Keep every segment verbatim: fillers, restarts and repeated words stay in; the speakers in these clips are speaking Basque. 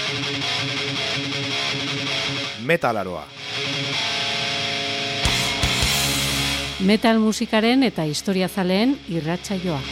Metalaroa. Metal musikaren eta historiazaleen irratsaioa.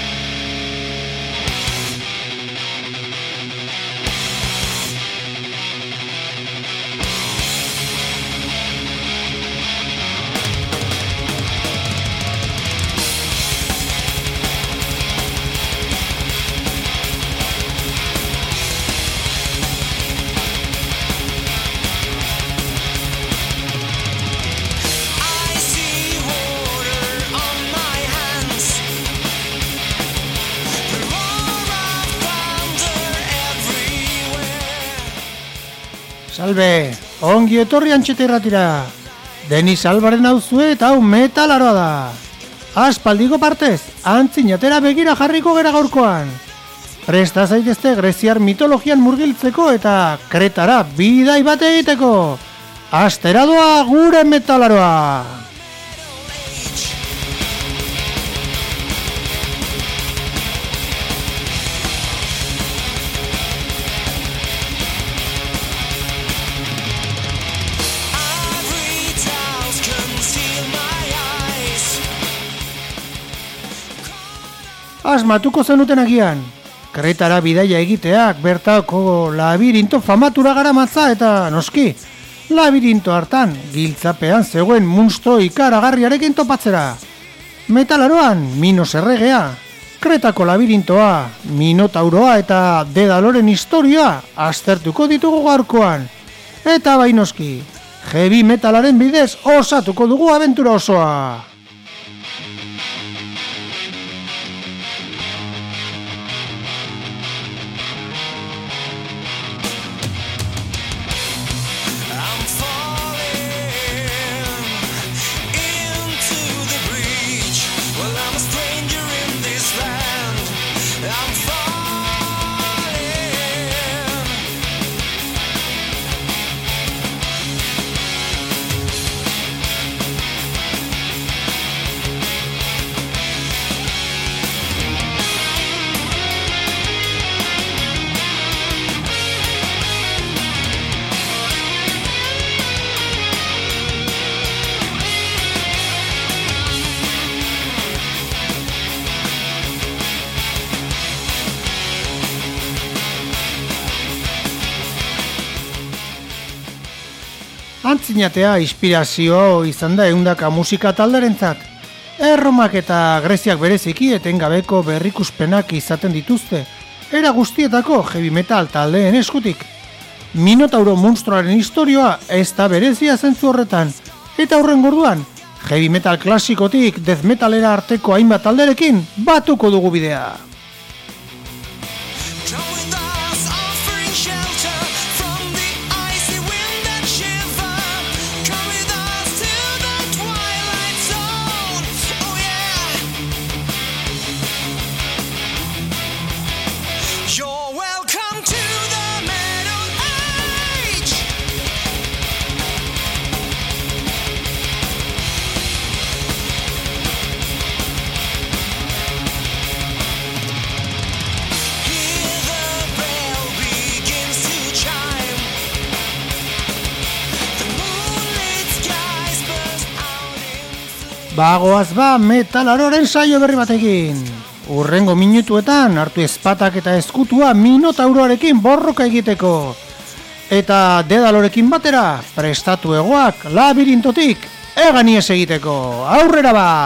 Salve, ongi etorri Antxeta irratira. Denis Albaren auzue eta hau metalaroa da. Aspaldiko partez, antzinatera begira jarriko gera gaurkoan. Presta zaitezte greziar mitologian murgiltzeko eta Kretara bidai bat egiteko. Astera doa gure metalaroa. Asmatuko zenuten agian, Kretara bidaia egiteak bertako labirinto famatura garamatza eta noski, labirinto hartan giltzapean zegoen munstro ikaragarriarekin topatzera. Metalaroan Minos erregea, Kretako labirintoa, Minotauroa eta Dedaloren historia aztertuko ditugu gaurkoan. Eta bai noski, heavy metalaren bidez osatuko dugu abentura osoa. Antzinatea inspirazio izan da ehundaka musika talderentzat. Erromak eta Greziak bereziki etengabeko berrikuspenak izaten dituzte, era guztietako heavy metal taldeen eskutik. Minotauro monstruaren historioa ez da berezia zentzu horretan, eta horren gorduan, heavy metal klasikotik death metalera arteko hainbat talderekin batuko dugu bidea. Bagoaz ba metalaroren saio berri batekin. Urrengo minutuetan hartu ezpatak eta eskutua Minotauroarekin borroka egiteko. Eta Dedalorekin batera prestatu egoak labirintotik eganiez egiteko. Aurrera ba!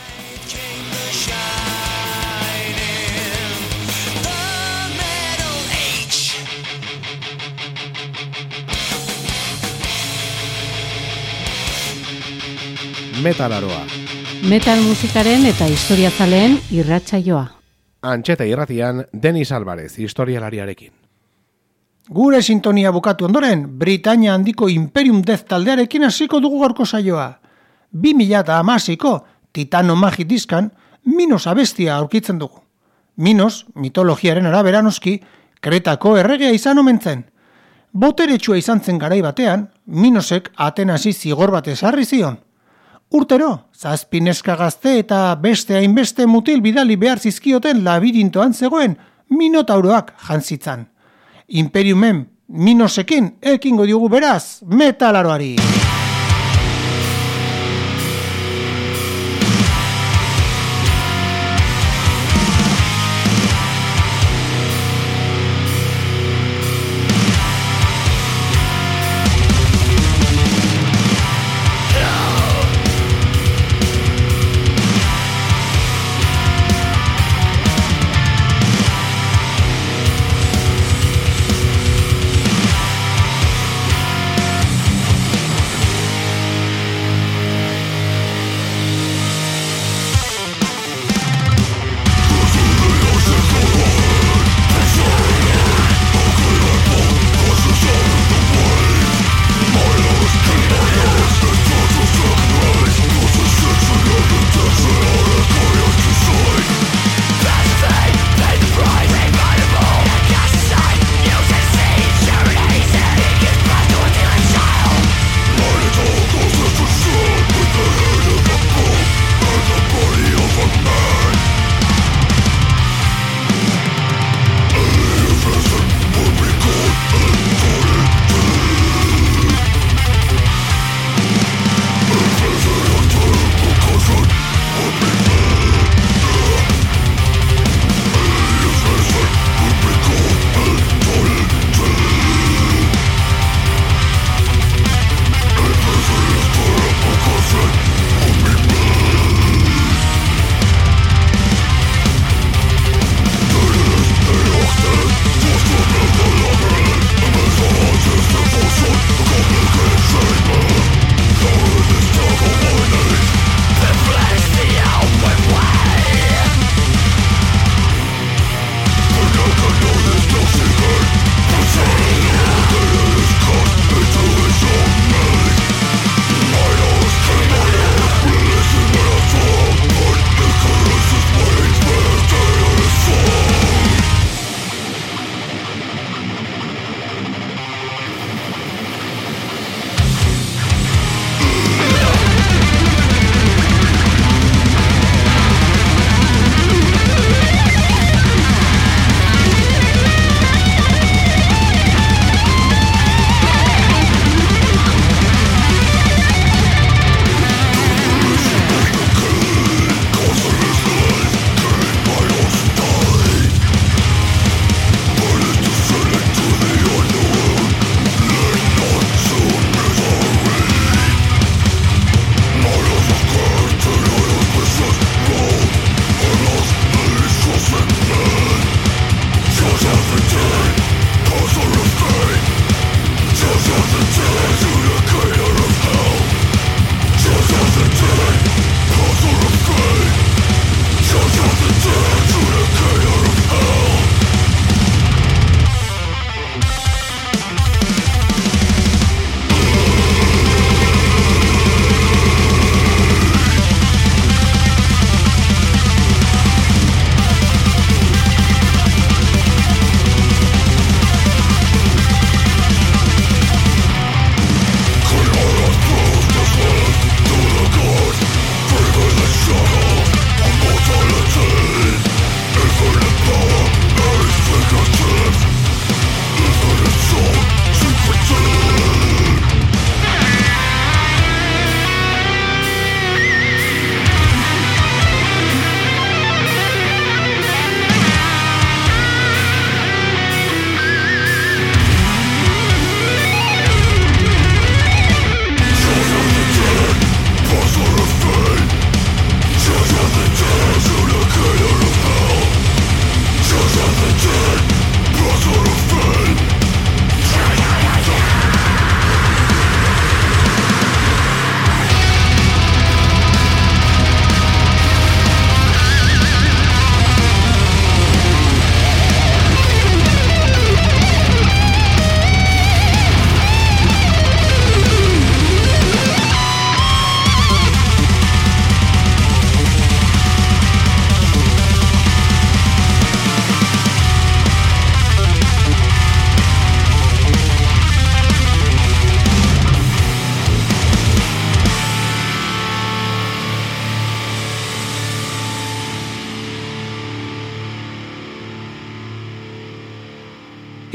Metalaroa. Metal musikaren eta historiazaleen irratsaioa. Antxeta irratian Denis Alvarez, historialariarekin. Gure sintonia bukatu ondoren, Britainia handiko Imperium Death taldearekin hasiko dugu gaurko saioa. bi mila hamaseiko Titano Magi diskan Minos abestia aurkitzen dugu. Minos, mitologiaren arabera noski, Kretako erregea izan omen zen. Boteretsua izan zen garai batean, Minosek Atenasi zigor bat ezarri zion. Urtero, zazpi neska gazte eta beste hainbeste mutil bidali behar zizkioten labirintoan zegoen Minotauroak jantzitzan. Imperiumen Minosekin ekingo diogu beraz metalaroari.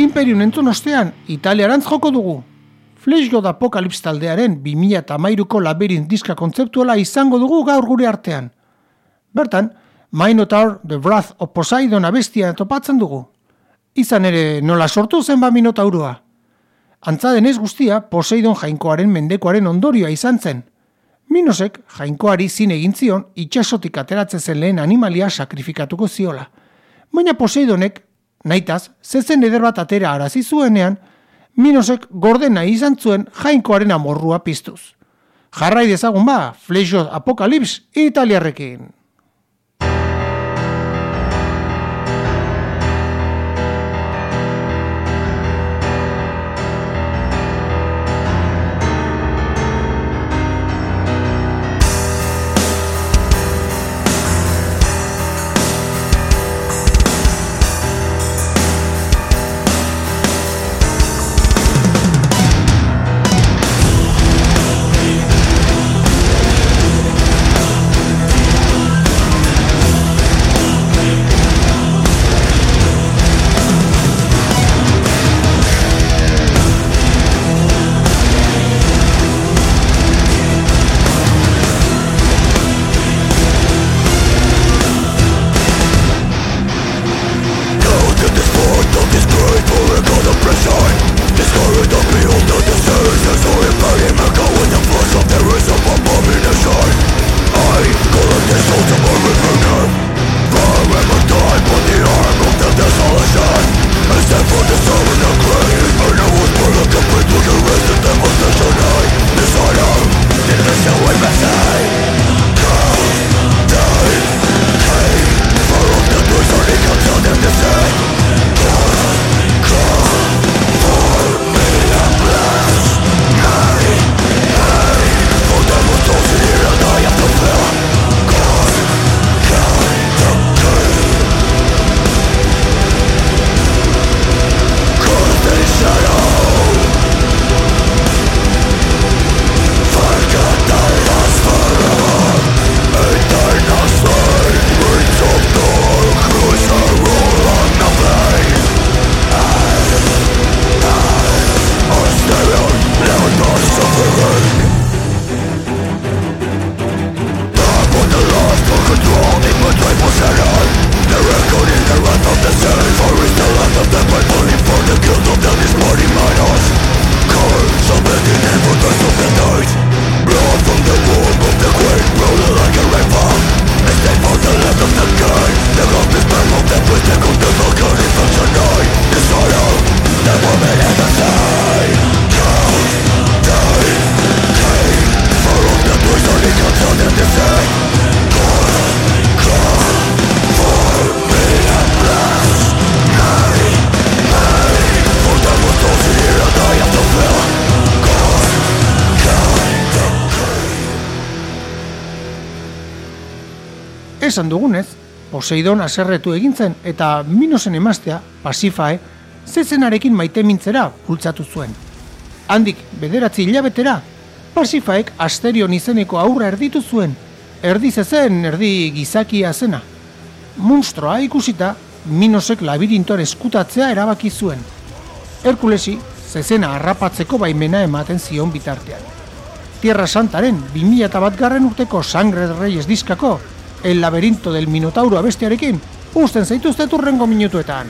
Imperium entzun ostean, Italiarantz joko dugu. Flash God Apocalypse taldearen bi mila hamairuko Labyrinth diska kontzeptuala izango dugu gaur gure artean. Bertan, Minotaur, The Wrath of Poseidon abestia topatzen dugu. Izan ere nola sortu zen ba Minotauroa. Antza denez guztia, Poseidon jainkoaren mendekoaren ondorioa izan zen. Minosek jainkoari zin egin zion itxasotik ateratzen zen lehen animalia sakrifikatuko ziola. Baina Poseidonek, nahitaz, zezen eder bat atera arazi zuenean, Minosek gorde nahi izan zuen jainkoaren amorrua piztuz. Jarrai dezagun ba, Flash God Apocalypse italiarrekin. Esan dugunez, Poseidon aserretu egin zen eta Minosen emaztea, Pasifae, zezenarekin maitemintzera bultzatu zuen. Handik bederatzi hilabetera, Pasifaek Asterion izeneko aurra erditu zuen, erdi zezen, erdi gizakia zena. Munstroa ikusita, Minosek labirintoan eskutatzea erabaki zuen. Herkulesi, zezena harrapatzeko baimena ematen zion bitartean. Tierra Santaren bi mila batgarren urteko Sangre de Reyes diskako El laberinto del Minotauro abestiarekin uzten zaituztet hurrengo minutuetan.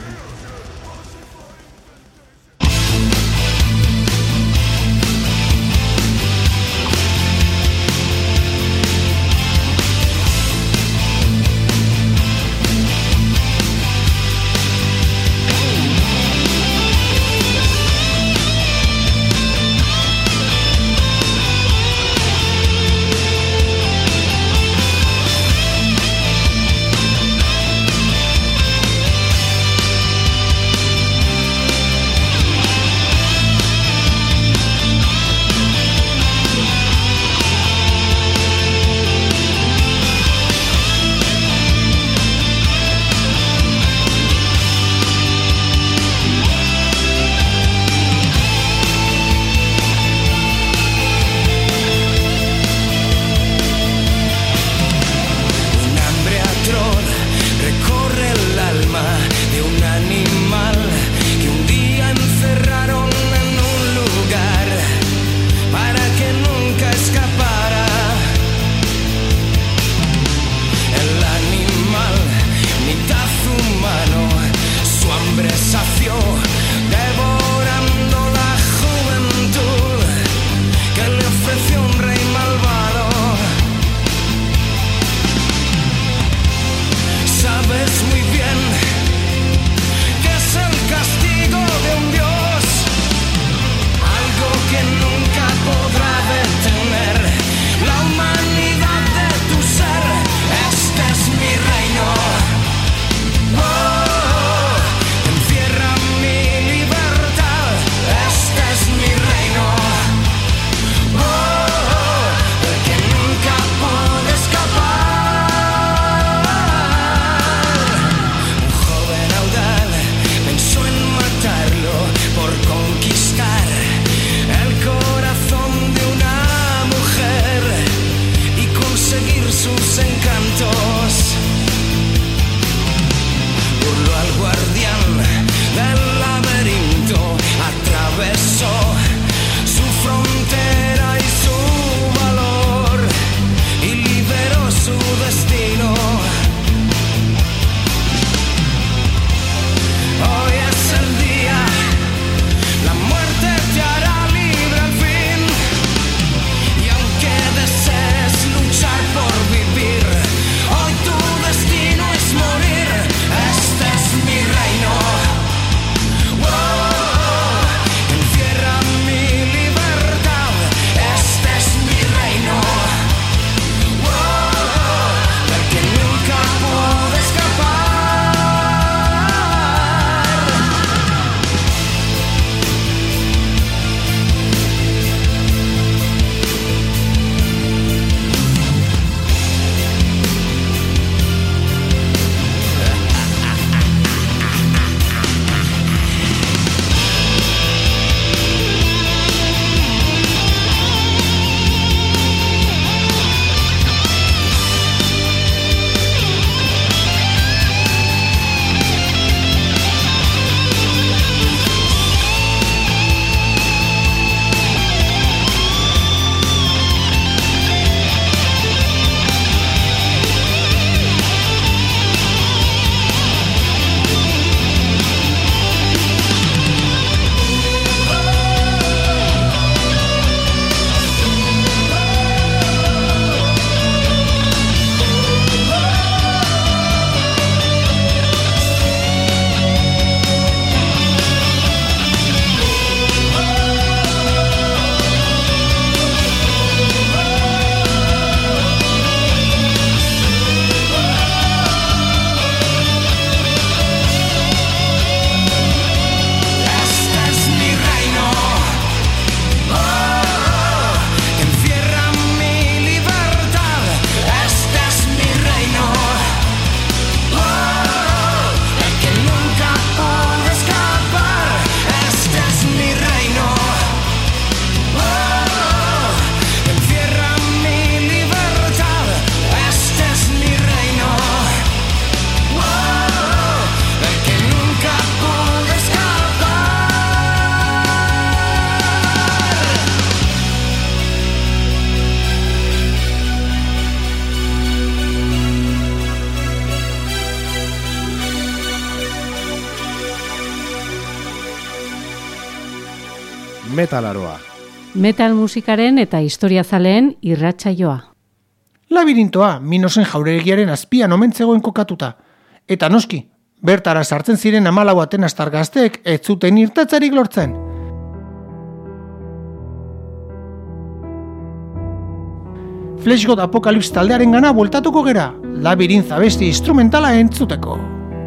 Metalaroa. Metal musikaren eta historiazaleen irratsaioa. Labirintoa Minosen jauregiaren azpian omentzegoen kokatuta. Eta noski, bertara sartzen ziren hamalau Atenastar gazteek ez zuten irtetzarik lortzen. Fleshgod Apokalips taldearen gana bueltatuko gera, Labirintz abesti instrumentala entzuteko.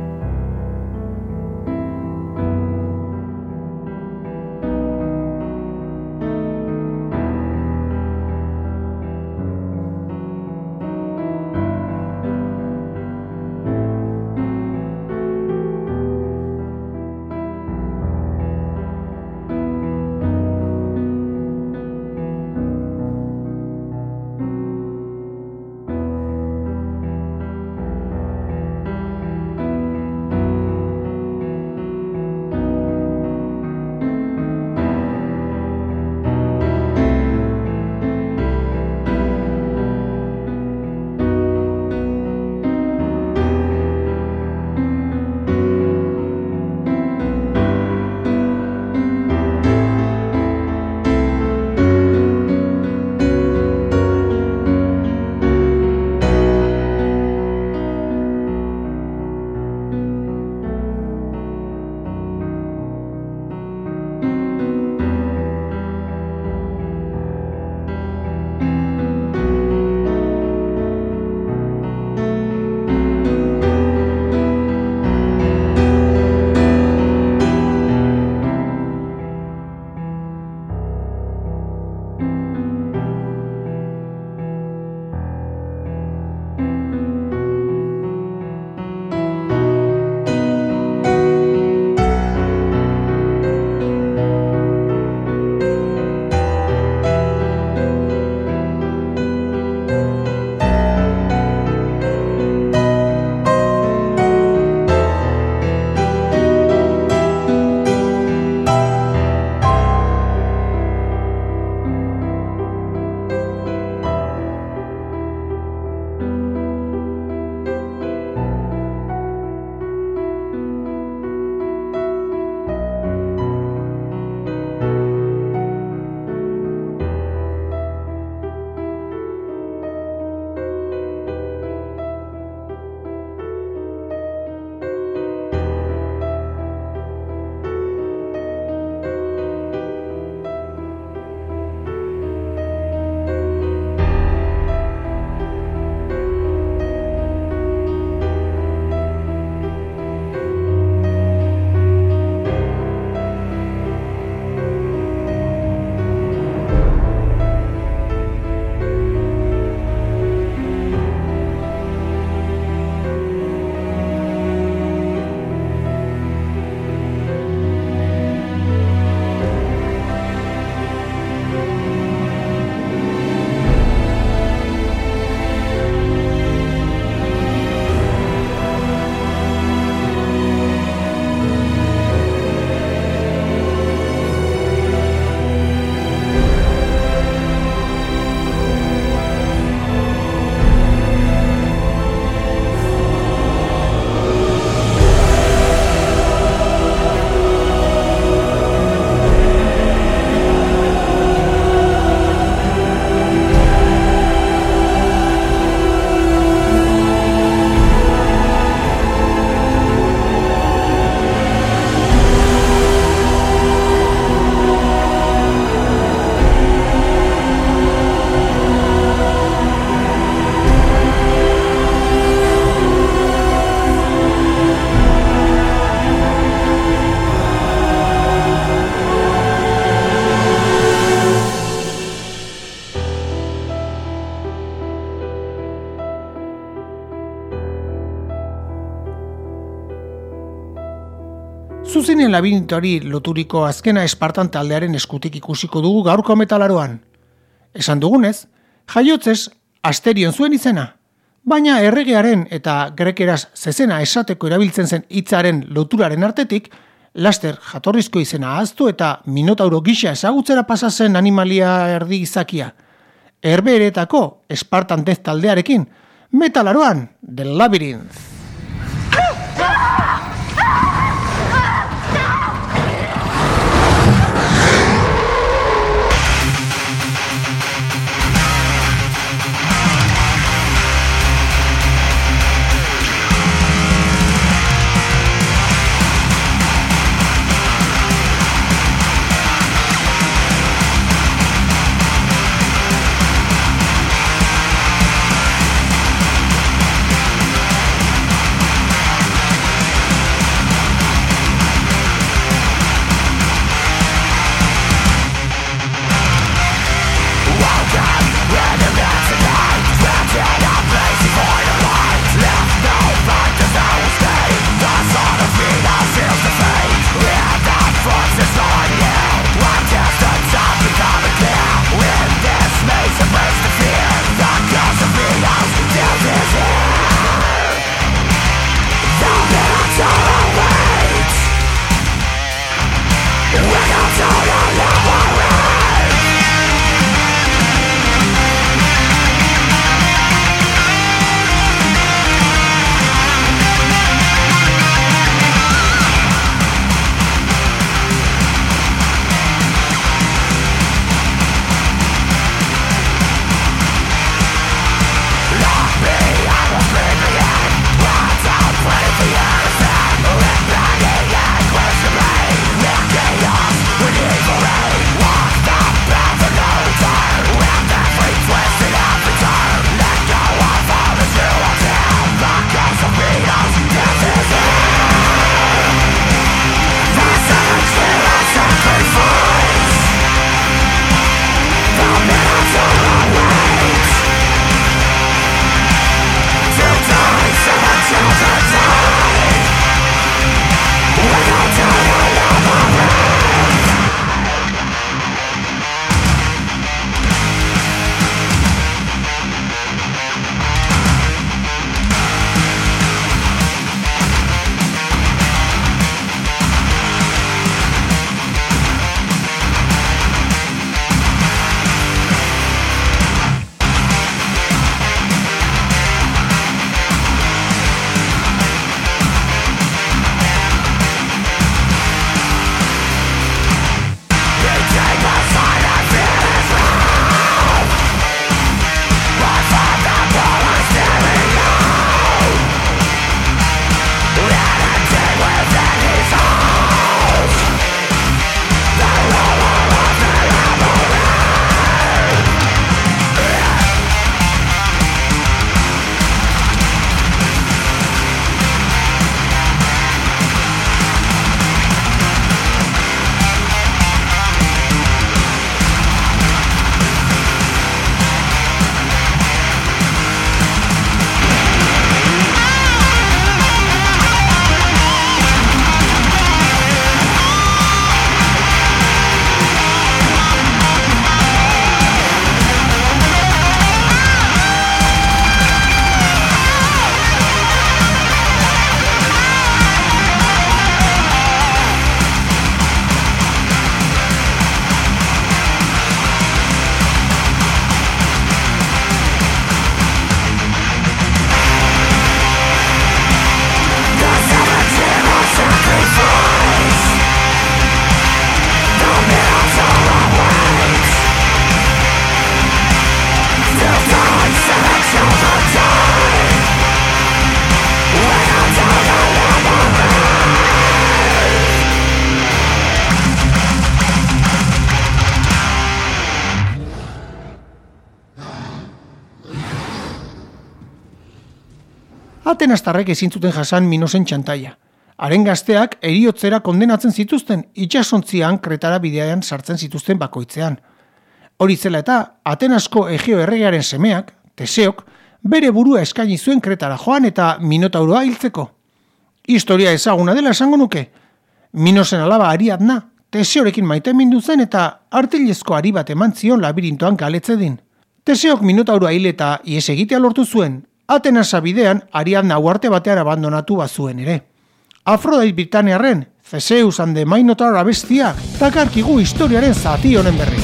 Zuzenen labirintoari loturiko azkena Espartan taldearen eskutik ikusiko dugu gaurko metalaroan. Esan dugunez, jaiotzez Asterion zuen izena, baina erregearen eta grekeraz zezena esateko erabiltzen zen hitzaren loturaren artetik, laster jatorrizko izena ahaztu eta Minotauro gisa ezagutzera pasa zen animalia erdi izakia. Herbeeretako Espartan Death taldearekin, metalaroan, The Labyrinth. Atenastarrek ezin zuten jasan Minosen txantaia. Haren gazteak heriotzera kondenatzen zituzten, itsasontzian Kretara bidean sartzen zituzten bakoitzean. Hori zela eta Atenasko Egeo erregearen semeak, Teseok, bere burua eskaini zuen Kretara joan eta Minotauroa hiltzeko. Historia ezaguna dela esango nuke. Minosen alaba Ariadna, Teseorekin maitemindu zen eta artilezko ari bat eman zion labirintoan galetzedin. Teseok Minotauroa hil eta ihes egitea lortu zuen, Atenasa bidean Ariadna uarte batean abandonatu bazuen ere. Afrodit Britanearren, Theseus and the Minotaur abestia, takarkigu historiaren zati honen berri.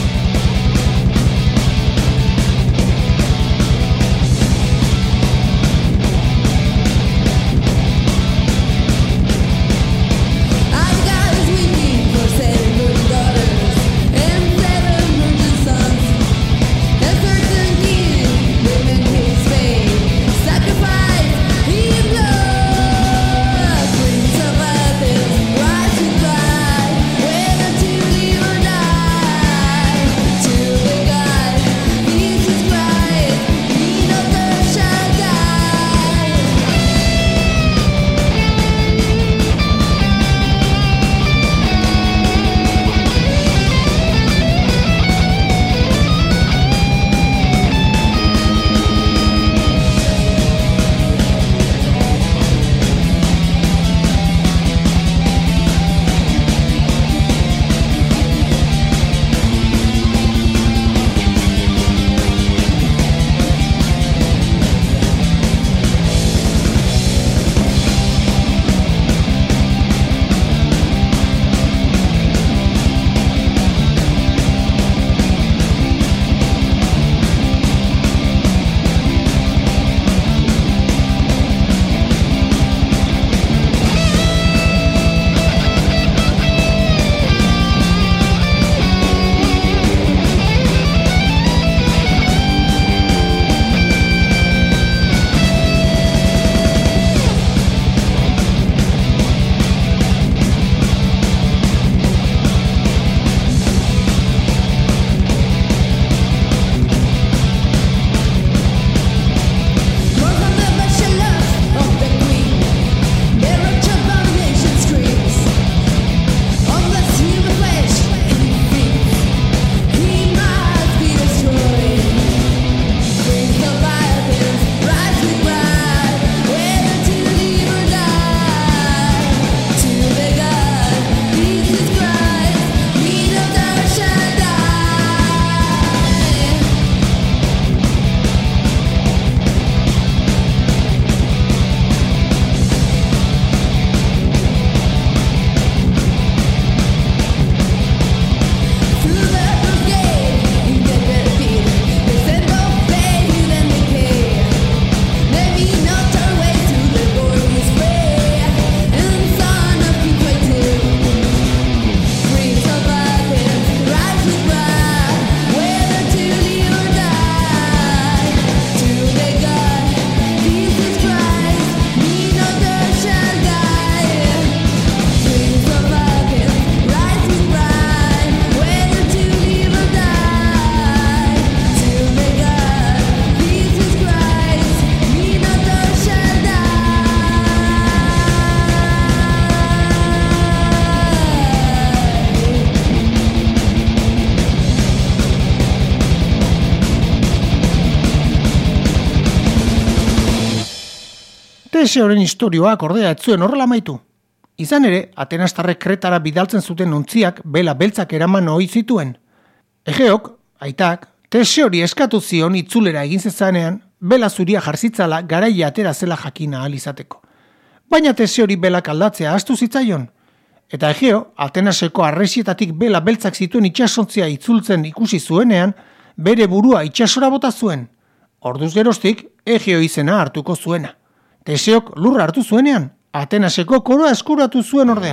Teseoren istorioak ordea ez zuen horrela amaitu. Izan ere, Atenastarrek Kretara bidaltzen zuten ontziak bela beltzak eraman ohi zituen. Egeok, aitak, Teseori eskatu zion itzulera egin zezanean, bela zuria jarzitzala garaia atera zela jakina ahal izateko. Baina Teseori belak aldatzea ahaztu zitzaion. Eta Egeo, Atenaseko arresietatik bela beltzak zituen itsasontzia itzultzen ikusi zuenean, bere burua itsasora bota zuen. Orduz geroztik, Egeo izena hartuko zuena. Teseok lurra hartu zuenean, Atenaseko koroa eskuratu zuen ordea.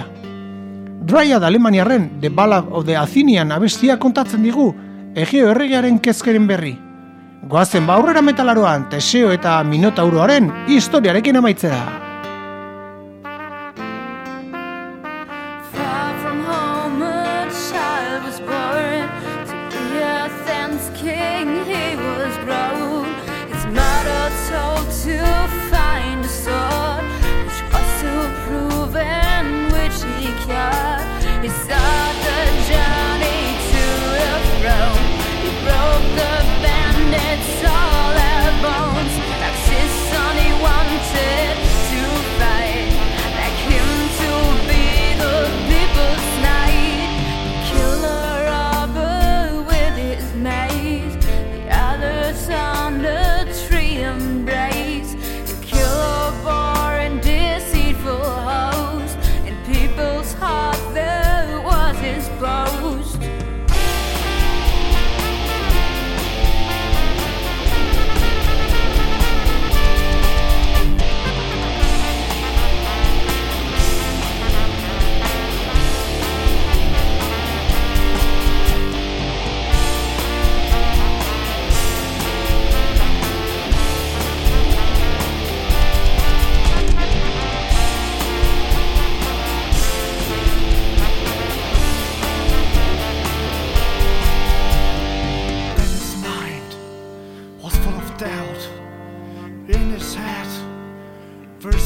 Dryad Alemaniarren The Ballad of the Athenian abestia kontatzen digu Egeo erregearen kezkeren berri. Goazen ba aurrera metalaroan Teseo eta Minotauroaren historiarekin amaitzera. King he was grown, his motto told to find a soul.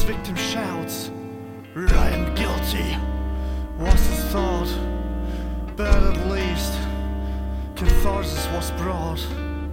victim shouts, I am guilty. Was his thought, but at least catharsis was brought.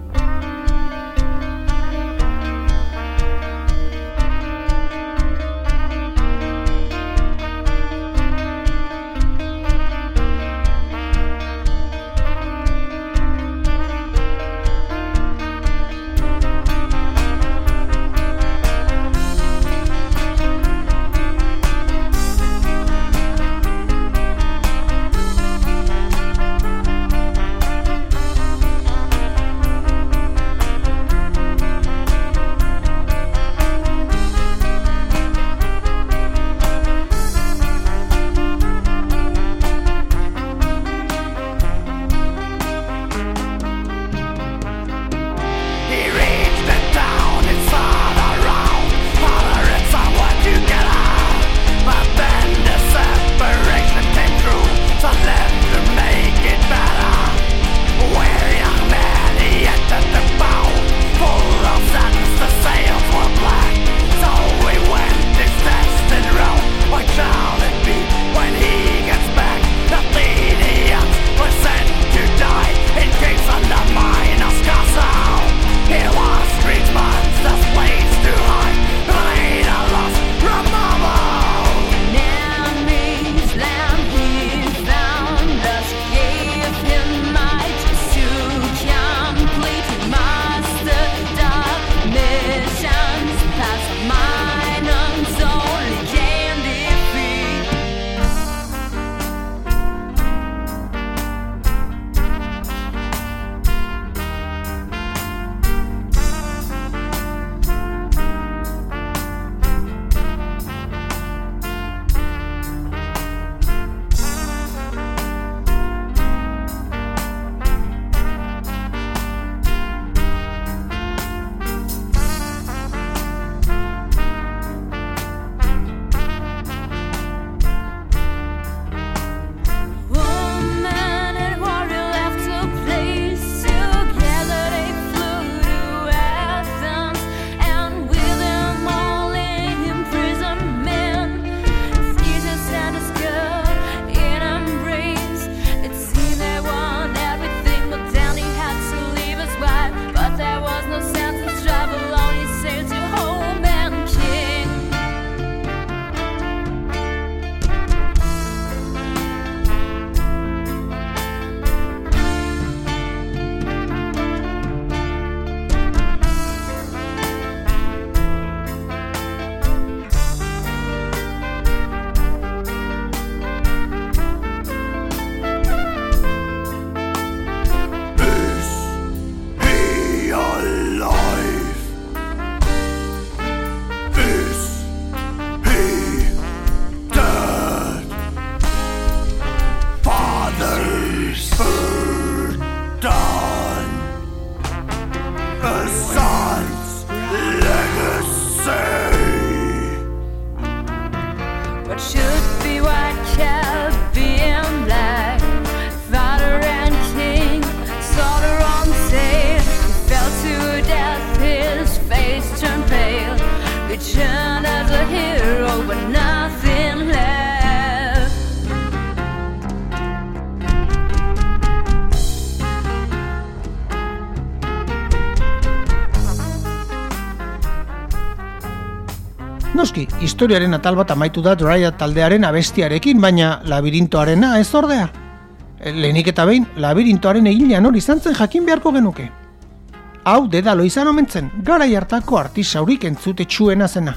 Noski, historiaren atal bat amaitu da Dryad taldearen abestiarekin, baina labirintoarena ez ordea. Lehenik eta behin, labirintoaren egilean hori izan zen jakin beharko genuke. Hau Dedalo izan omentzen, garai hartako artisaurik entzutetsuena zena.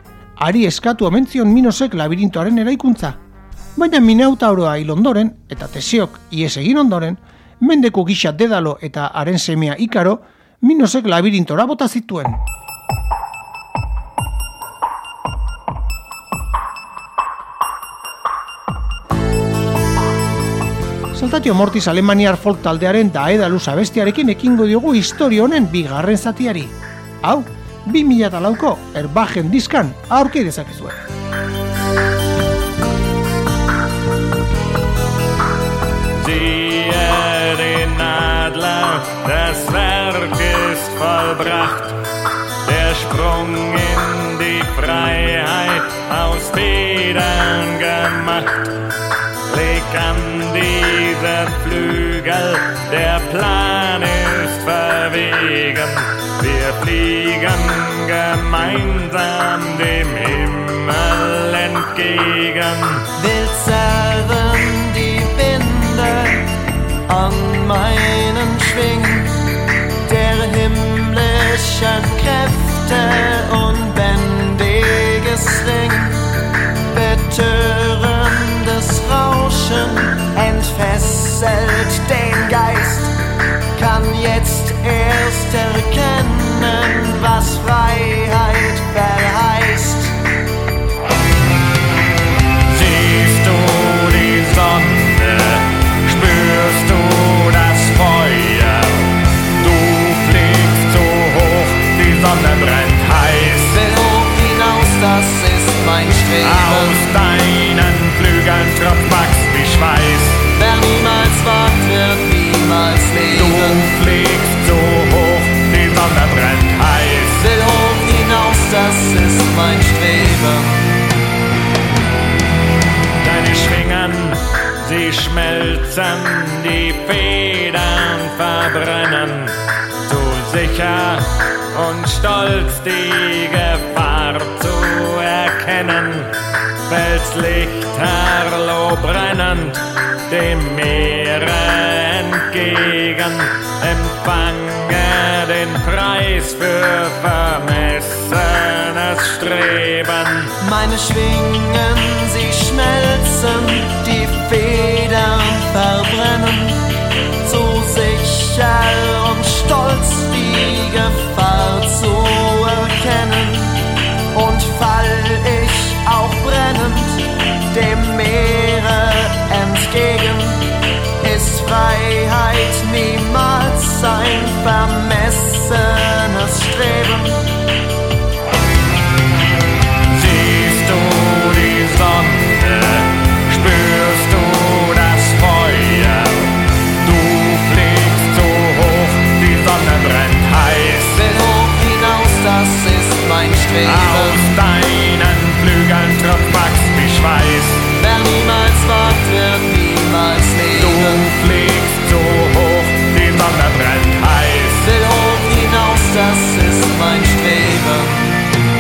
Ari eskatu omentzion Minosek labirintoaren eraikuntza, baina Minotauro hil ondoren, eta Teseok ihes egin ondoren, mendeko gisa Dedalo eta haren semea Ikaro, Minosek labirintora bota zituen. Saltatio Mortis alemaniar folk taldearen Daedalus abestiarekin ekingo diogu historia honen bigarren zatiari. Hau, bi mila lauko Erbagen diskan aurki dezakezue. Siehe den Adler, das Werk ist vollbracht, der Sprung in die Freiheit Federn gemacht. Leg an diese Flügel, der Plan ist verwegen. Wir fliegen gemeinsam dem Himmel entgegen. Will zerren die Winde an meinen Schwingen, der himmlischen Kräfte unbändiges Ringen, betörendes Rauschen entfesselt den Geist, kann jetzt erst erkennen, was Freiheit verheißt. Siehst du die Sonne, spürst du das Feuer, du fliegst so hoch, die Sonne brennt heiß. Will hoch hinaus, das ist mein Streben. Aus deinen Flügeln tropft Wachs wie Schweiß. Wer niemals wagt, wird niemals leben. Du fliegst so hoch, die Sonne brennt heiß. Will hoch hinaus, das ist mein Streben. Deine Schwingen, sie schmelzen, die Federn verbrennen. So sicher und stolz die Gefahr zu erkennen. Felslichterloh brennend, dem Meere entgegen, empfange den Preis für vermessenes Streben. Meine Schwingen, sie schmelzen, die Federn verbrennen, so sicher und stolz die Gefahr zu erkennen. Und fall ich auch brennend dem Meere entgegen, ist Freiheit niemals ein vermessenes Streben. Siehst du die Sonne, spürst du das Feuer, du fliegst so hoch, die Sonne brennt heiß. Will hoch hinaus, das ist mein Streben. Aus deinen Flügeln tropft Wachs wie Schweiß. Wer niemals wagt, wird niemals leben. Du fliegst so hoch, die Sonne brennt heiß. Will hoch hinaus, das ist mein Streben.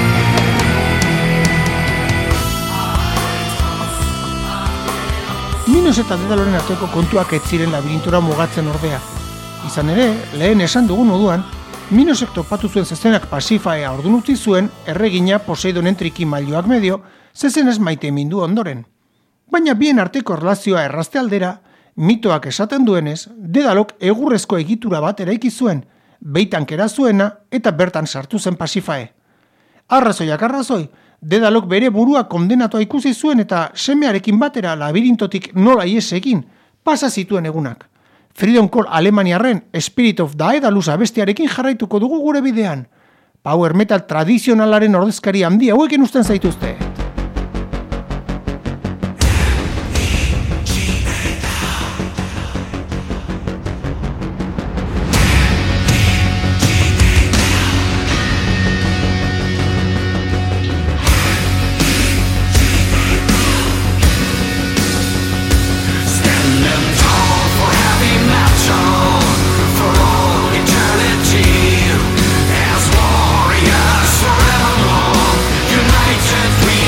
Minos eta Dedaloren arteko kontuak ez ziren labirintora mugatzen ordea. Izan ere, lehen esan dugun moduan, Minosek topatu zuen zezenak Pasifaea ordun utzi zuen erregina Poseidonen trikimailuak medio zezenez maite mindu ondoren. Baina bien arteko erlazioa errazte aldera, mitoak esaten duenez, Dedalok egurrezko egitura bat eraiki zuen, beitan kera zuena eta bertan sartu zen Pasifae. Arrazoiak arrazoi, Dedalok bere burua kondenatua ikusi zuen eta semearekin batera labirintotik nola ies egin, pasa zituen egunak. Freedom Call Alemaniarren Spirit of Daedalus abestiarekin jarraituko dugu gure bidean. Power metal tradizionalaren ordezkari handia hauekin uzten zaituzte. As warriors forevermore, united we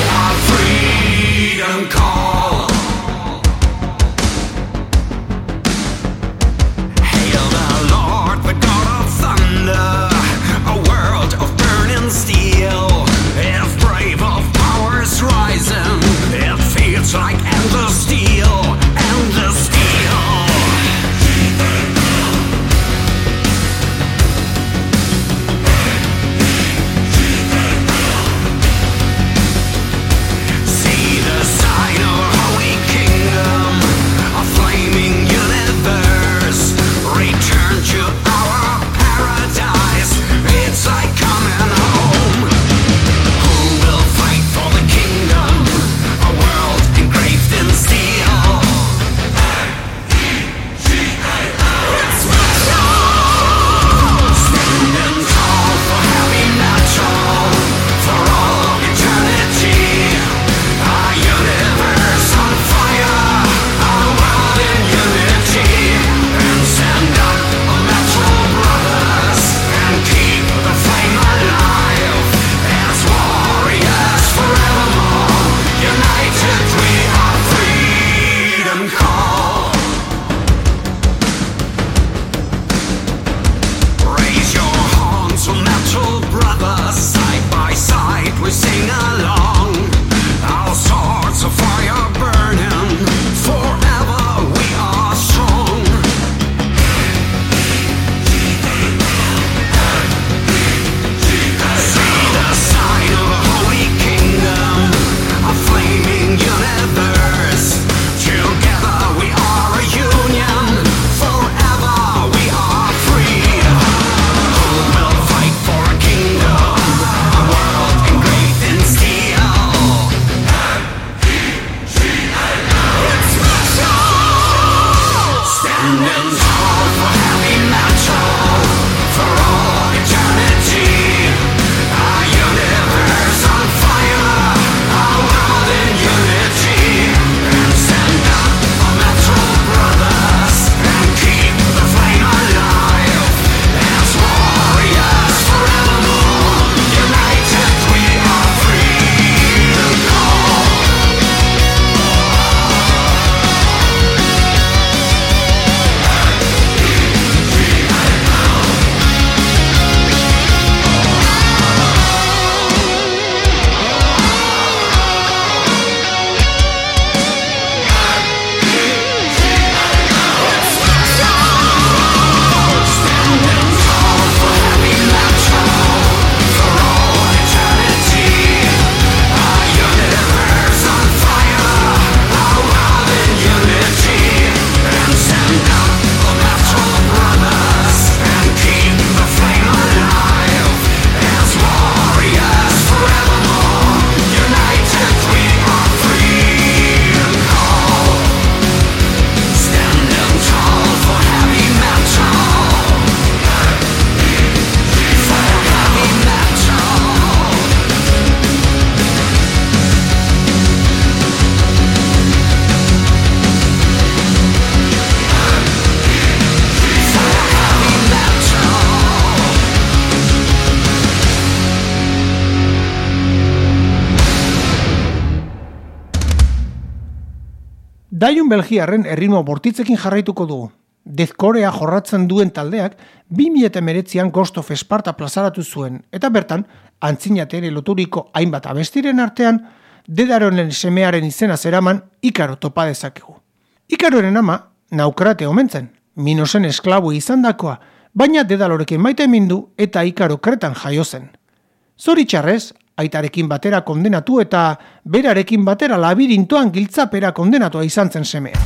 Daiun Belgiarren erritmo bortitzekin jarraituko dugu. Deathcorea jorratzen duen taldeak bi mila hemeretzian Ghost of Sparta plazaratu zuen, eta bertan, antzinatere loturiko hainbat abestiren artean, Dedaronen semearen izena zeraman Ikaro topa dezakegu. Ikaroren ama, Naukrate omentzen, Minosen esklabu izandakoa, baina Dedalorekin maite mindu eta Ikaro Kretan jaio zen. Zoritxarrez, aitarekin batera kondenatu eta berarekin batera labirintoan giltzapera kondenatua izan zen semea.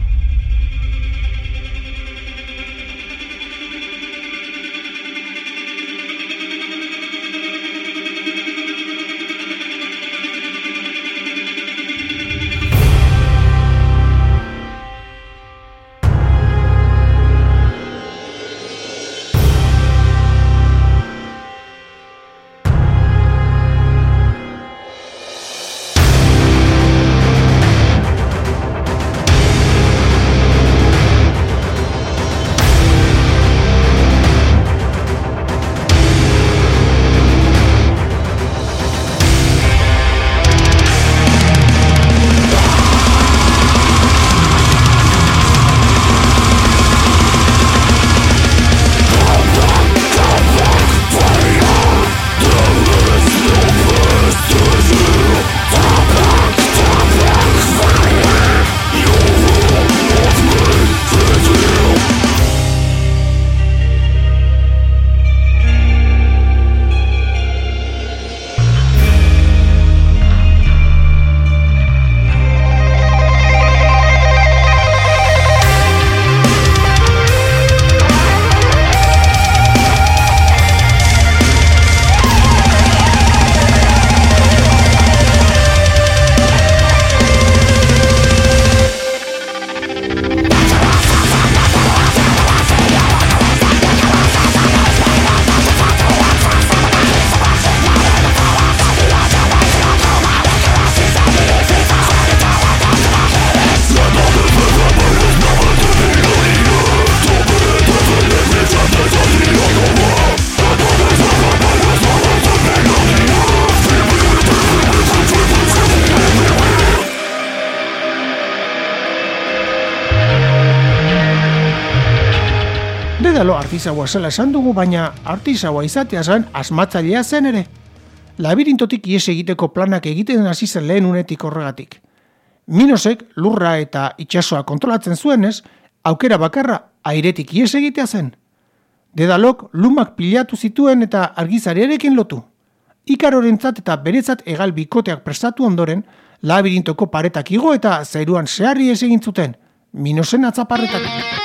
Dedalo artisaua zela esan dugu, baina artisaua izatea zen asmatzailea zen ere. Labirintotik ies egiteko planak egiten hasi zen lehen unetik horregatik. Minosek lurra eta itsasoa kontrolatzen zuenez, aukera bakarra airetik ies egitea zen. Dedalok lumak pilatu zituen eta argizariarekin lotu. Ikarorentzat eta beretzat egal bikoteak prestatu ondoren, labirintoko paretak igo eta zeruan zeharri ez egin zuten, Minosen atzaparretatik.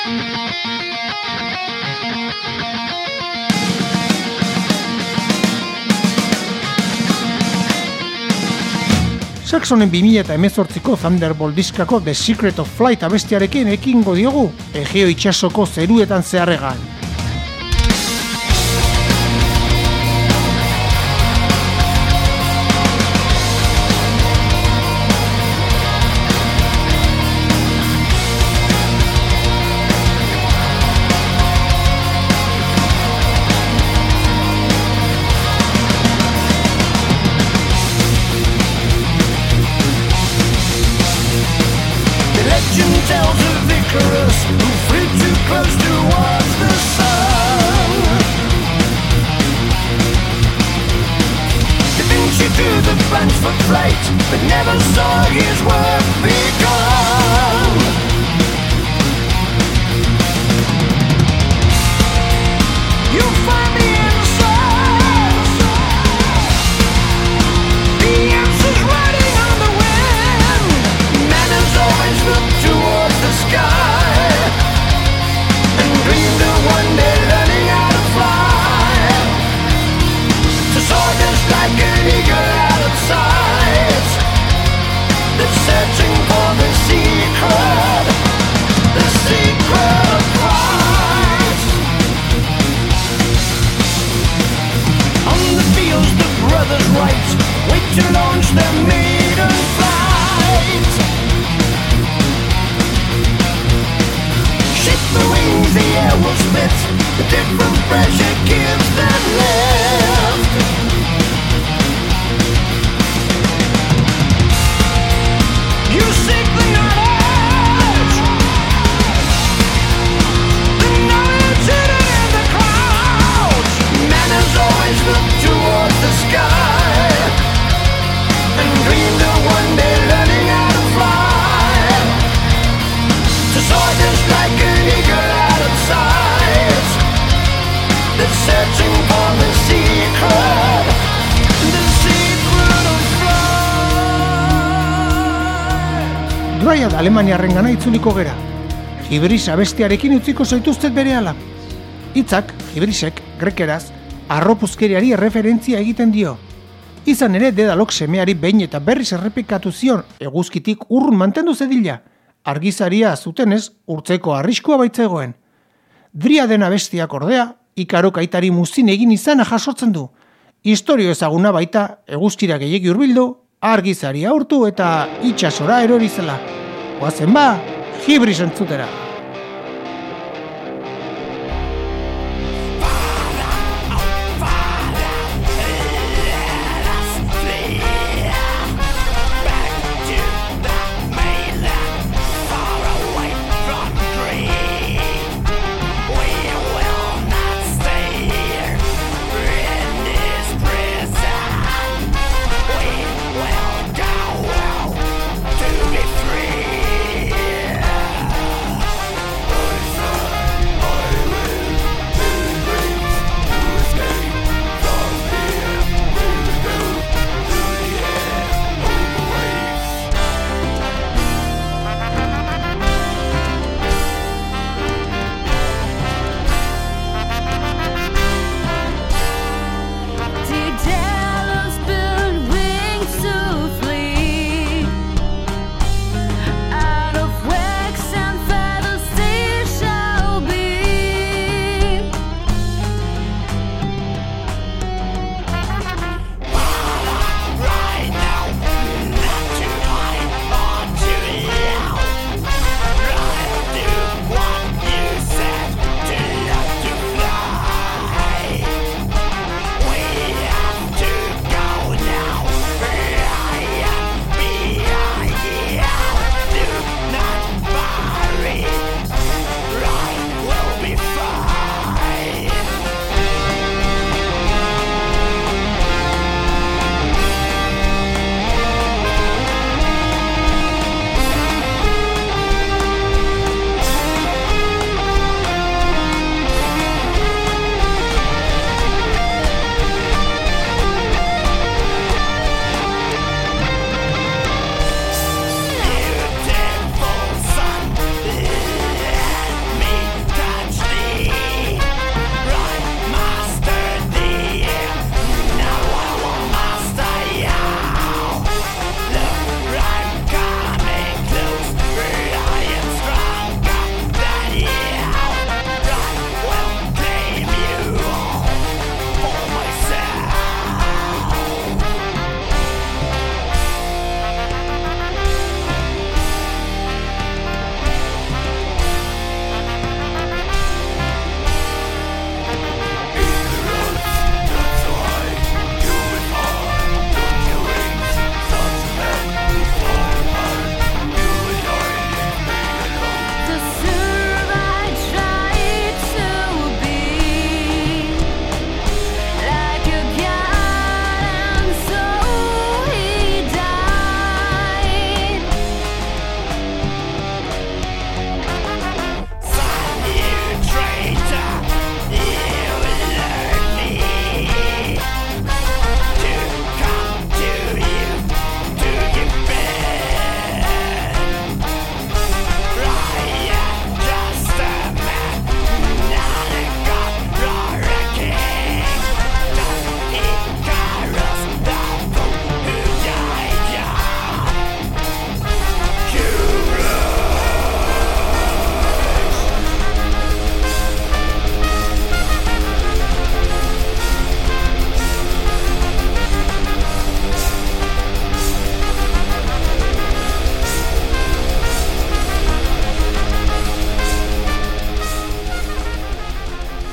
Saxonen bi mila hemezortziko Thunderbolt diskako The Secret of Flight abestiarekin ekingo diogu Egeo itsasoko zeruetan zeharregan. Tells of Icarus, who flew too close towards the sun. Da Vinci drew the plans for flight, but never saw his work begun. You'll find the answers, the answers riding on the wind. Man has always looked towards the sky and dreamed of one day learning how to fly, to soar just like an eagle out of sight, that's searching for the secret, the secret of flight. On the fields the brothers write, wait to launch their maiden flight. Shake the wings, the air will split, a different pressure gives them lift. You seek the knowledge, the knowledge hidden in the clouds. Man has always looked towards the sky and dreamed of one day learning how to fly, to soar just like an eagle out of sight, that's searching for the secret, the secret of flight. Dryad Alemaniarren gana itzuliko gera. Hibris abestiarekin utziko zaituztet berehala. Hitzak, Hibrisek, grekeraz, arropuzkeriari erreferentzia egiten dio. Izan ere Dedalok semeari behin eta berriz errepikatu zion eguzkitik urrun mantendu zedila. Argizaria zutenez urtzeko arriskua baitzegoen. Dryaden abestiak ordea, Ikarok aitari muzin egin izana jasotzen du. Historio ezaguna baita eguzkira gehiegi hurbildu, argizaria urtu eta itsasora erori zela. Goazen ba, Hibris entzutera. To be free.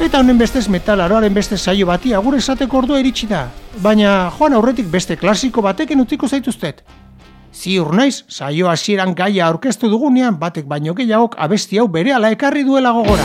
Eta honen bestez metalaroaren beste saio bati agur esateko ordua iritsi da. Baina joan aurretik beste klasiko batekin utziko zaituztet. Ziur naiz, saio hasieran gaia aurkeztu dugunean batek baino gehiagok abesti hau berehala ekarri duela gogora.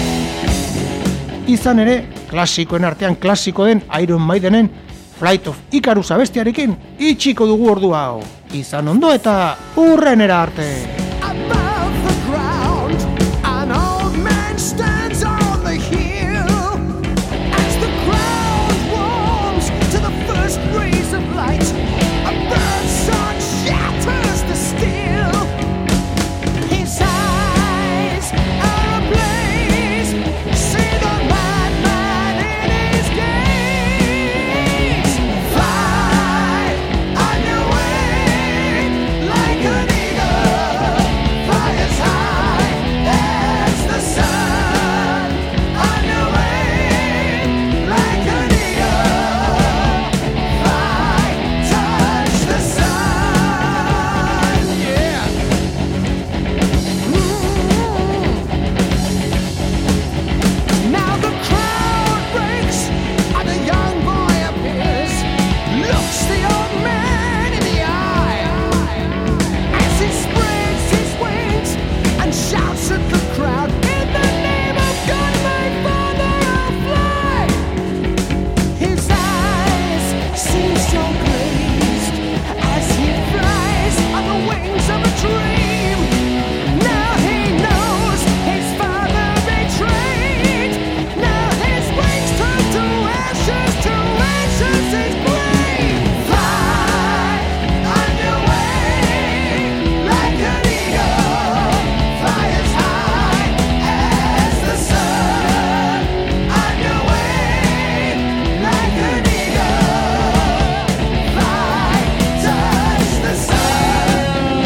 Izan ere, klasikoen artean klasiko den Iron Maidenen Flight of Icarus abestiarekin itxiko dugu ordua hau. Izan ondo eta hurrenera arte. Above the ground, an old man stands on the hill. As the ground warms to the first rays of light, a burnt sun shatters the steel. His eyes are ablaze, see the madman in his gaze. Fly on your way like an eagle, fly as high as the sun. On your way like an eagle, fly, touch the sun. Yeah. Now the crowd breaks and a young boy appears, looks the old man in the eye as he spreads his wings and shouts at the crowd, in the name of God, my father, I'll fly. His eyes seem so glazed as he flies on the wings of a dream. Now he knows his father betrayed. Now his wings turn to ashes, to ashes his grave. Fly on your way like an eagle, fly as high as the sun. On your way like an eagle, fly, touch the sun.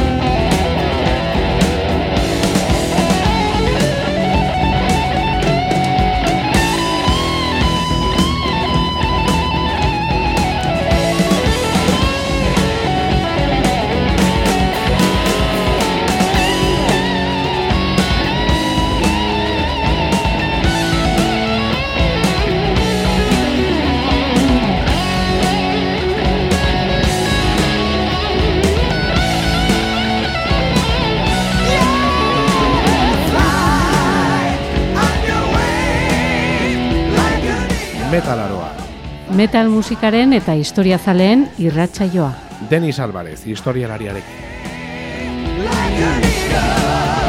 Metalaroa. Metal musikaren eta historiazaleen irratsaioa. Denis Alvarez, historialariarekin. Like an eagle.